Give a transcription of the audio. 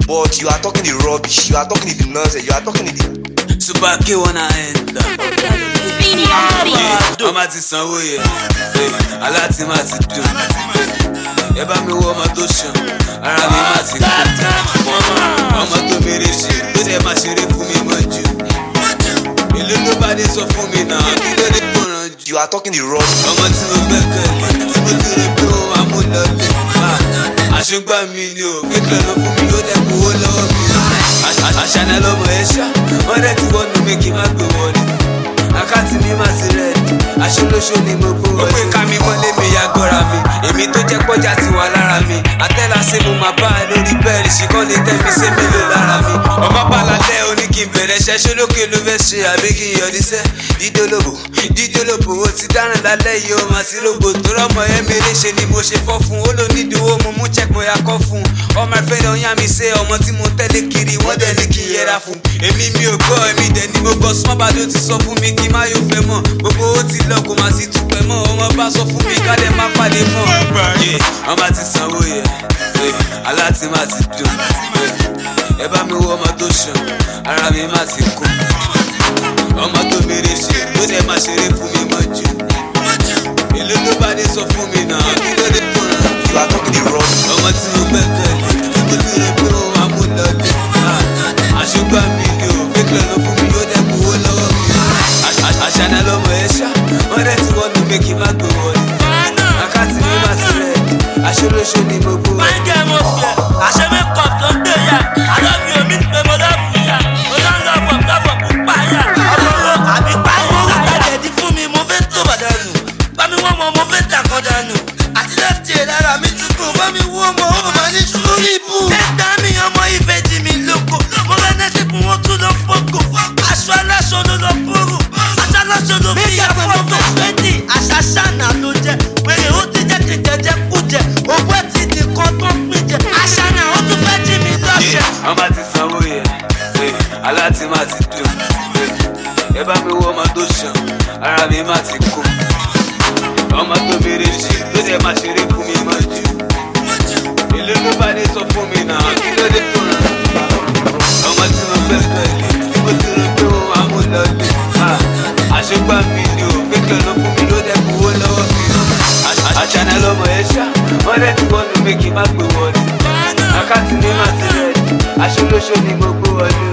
But you are talking the rubbish, you are talking the nonsense, you are talking the... Super K wanna enter. Ọmọ ti sanwó yẹ, aláti má ti dùn. Ẹ bá mi wo ọmọ tó ṣan, ara mi má ti kú. Ọmọ tó mèrè ṣe, tó dẹ̀ máa ṣeré fún mi mọ́jú. Èlé ló bá dé sọ fún mi náà, kí ló dé gbọ̀ràn jù. You are talking the rubbish. Ọmọ tí mo gbẹ́kẹ̀lé, tí mo ti rí pé ó máa mú lọlé. Àṣùgbà mi ni ò, kékeré lọ fún mi, ó dẹ̀ kú owó lọ́wọ́ mi. Àṣànà lọmọ ẹ ṣá, wọ́n dẹ̀ ti wọ́nu mi kí n má gbé wọlé. Àkáàtì mi má ti rẹ̀ ni, aṣọ́lóṣó ni mo gbó wọlé. Ó pé ká mi mọ́lé mi ya gbọ́ra mi, èmi tó jẹ́ pọ́jà ti wà lára mi. Àtẹ́lá ṣe mo máa bá ẹ lórí bẹ́ẹ̀lì, ṣìkọ́ lè tẹ́ mi ṣé mélòó lára mi. Ọmọ balalẹ́ oní kí n bẹ̀rẹ̀ ṣẹ́ ṣólókè ló fẹ́ ṣe àbí kí n yọrí sẹ́. Dídólóbò ó ti dáràn lálẹ́ yìí ó máa ti rògbò. Torọ́mọ ẹ mèrè ṣe ni mo ṣe fọ́ fún. Ó ló ní ìdúró mo mú check mo ya kọ́ fún. Ọmọ ẹ̀fẹ́ lọ yá mi ṣe ọmọ tí mo tẹ́lẹ̀ kiri wọ́n dẹ̀ ní kí n yẹra fún. Èmi mi ò gbọ́ èmi dẹ̀ ni mo gbọ́ small bad ó ti sọ fún mi kí n má yóò fẹ́ mọ̀. Gbogbo ó ti lọ kó máa sì túpẹ́ mọ́. Ọmọ bá sọ fún mi ká dẹ̀ má pàdé mọ́. Ọmọ ti sanwó yẹ, aláti má ti dùn. Ẹ bá mi wo ọmọ tó ṣan, ara mi má ti kú. Ọmọ tó mèrè ṣe, tó dẹ̀ máa ṣeré fún mi mọ́jú. Èlé ló bá dé sọ fún mi náà, kí ló dé gbọ̀ràn jù. You are talking the rubbish. Ọmọ tí mo gbẹ́kẹ̀lé, tí mo ti rí pé ó máa mú lọlé. Àṣùgbà mi ni ò, kékeré lọ fún mi, ó dẹ̀ kú owó lọ́wọ́ mi. Àṣànà lọmọ ẹ ṣá, wọ́n dẹ̀ ti wọ́nu mi kí n má gbé wọlé. Àkáàtì mi má ti rẹ̀ ni, aṣọ́lóṣó ni mo gbó wọlé. Máa ń jẹ́ mo fi ẹ̀, àṣẹ mi kọ̀ tó ń gbé yà. Àlọ́bí omi ń pe mo lọ́ọ̀fù yà. Mo lọ́ọ̀fù pupa yà. Ọlọ́rọ̀ àbí páyọ̀. Àtàjẹ̀dí fún mi, mo fẹ́ tó bàdánù. Bá mi wọ́n mọ, mo fẹ́ tàkọ́ dànù. Àti lẹ́tì ẹ̀ lára mi túkùn. Bá mi wọ́n mọ, ó máa ní sórí ibù. Ẹ̀dá mi ọmọ ìfẹ́ jí mi lóko. Mo fẹ́ nẹ́sì fún wọn tún lọ fọ́kò. Aṣọ aláṣọ ló lọ bóró. Aṣọ aláṣọ ló fi yà fọ́tò. Fẹ́tì àṣàṣànà ló jẹ. Wèrè ó ti jẹ́ kí jẹjẹ kú jẹ. Owó ti di kan tó ń pín jẹ. Àṣànà ó tún fẹ́ jí mi lọ́ṣẹ̀. Ọmọ ti sanwó yẹ, aláti má ti dùn. Ẹ bá mi wo ọmọ tó ṣan, ara mi má ti kú. Ọmọ tó mèrè ṣe, tó dẹ̀ máa ṣeré fún mi mọ́jú. Èlé ló bá dé sọ fún mi náà, kí ló dé gbọ̀ràn jù. Ọmọ tí mo gbẹ́kẹ̀lé, tí mo ti rí pé ó máa mú lọlé. Àṣùgbà mi ni ò, kékeré lọ fún mi, ló dẹ̀ kú owó lọ́wọ́ mi. Àṣànà lọmọ ẹ ṣá, wọ́n dẹ̀ ti wọ́nu mi kí n má gbé wọlé. Àkáàtì mi má ti rẹ̀ ni, aṣọ́lóṣó ni mo gbó wọlé.